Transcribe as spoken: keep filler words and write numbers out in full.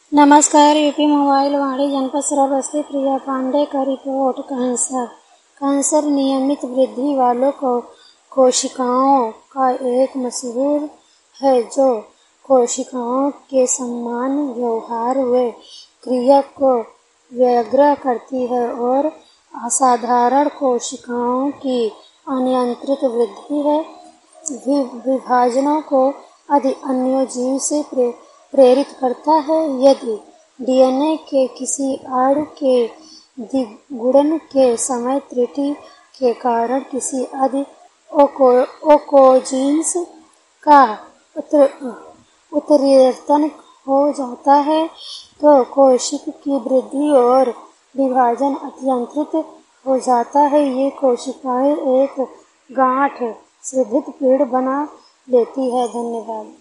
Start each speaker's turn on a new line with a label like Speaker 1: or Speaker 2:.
Speaker 1: नमस्कार। UP mobile वाणी जनपद श्रावस्ती प्रिया पांडे का रिपोर्ट। कैंसर कैंसर नियमित वृद्धि वालों को कोशिकाओं का एक मशहूर है जो कोशिकाओं के समान व्यवहार व क्रिया को व्यग्र करती है और असाधारण कोशिकाओं की अनियंत्रित वृद्धि है विभाजनों को अन्य जीव से प्रे, प्रेरित करता है। यदि डीएनए के किसी अणु के द्विगुणन के समय त्रुटि के कारण किसी अधिक ओंकोजीन्स का उत्परिवर्तन हो जाता है तो कोशिका की वृद्धि और विभाजन अनियंत्रित हो जाता है। ये कोशिकाएं एक गांठ सदृश पेड़ बना लेती है। धन्यवाद।